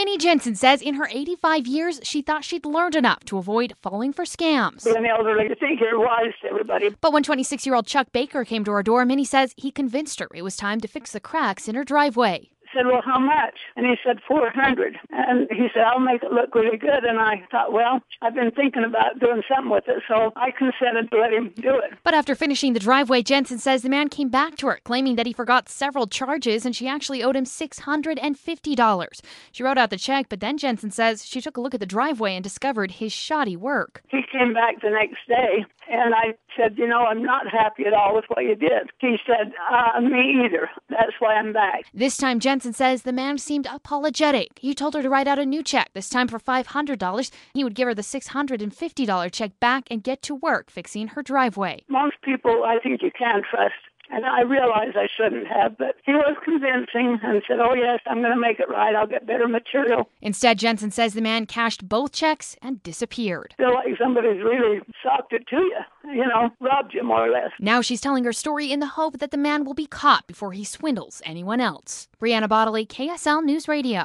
Minnie Jensen says in her 85 years, she thought she'd learned enough to avoid falling for scams. Being elderly, you think you're wise to everybody. But when 26-year-old Chuck Baker came to her door, Minnie says he convinced her it was time to fix the cracks in her driveway. Said, well, how much? And he said, $400. And he said, I'll make it look really good. And I thought, well, I've been thinking about doing something with it, so I consented to let him do it. But after finishing the driveway, Jensen says the man came back to her, claiming that he forgot several charges and she actually owed him $650. She wrote out the check, but then Jensen says she took a look at the driveway and discovered his shoddy work. He came back the next day, and I said, I'm not happy at all with what you did. He said, me either. That's why I'm back. This time, Jensen says the man seemed apologetic. He told her to write out a new check, this time for $500. He would give her the $650 check back and get to work fixing her driveway. Most people, I think you can trust. And I realized I shouldn't have, but he was convincing and said, oh, yes, I'm going to make it right. I'll get better material. Instead, Jensen says the man cashed both checks and disappeared. Feel like somebody's really socked it to you, robbed you more or less. Now she's telling her story in the hope that the man will be caught before he swindles anyone else. Brianna Bodley, KSL News Radio.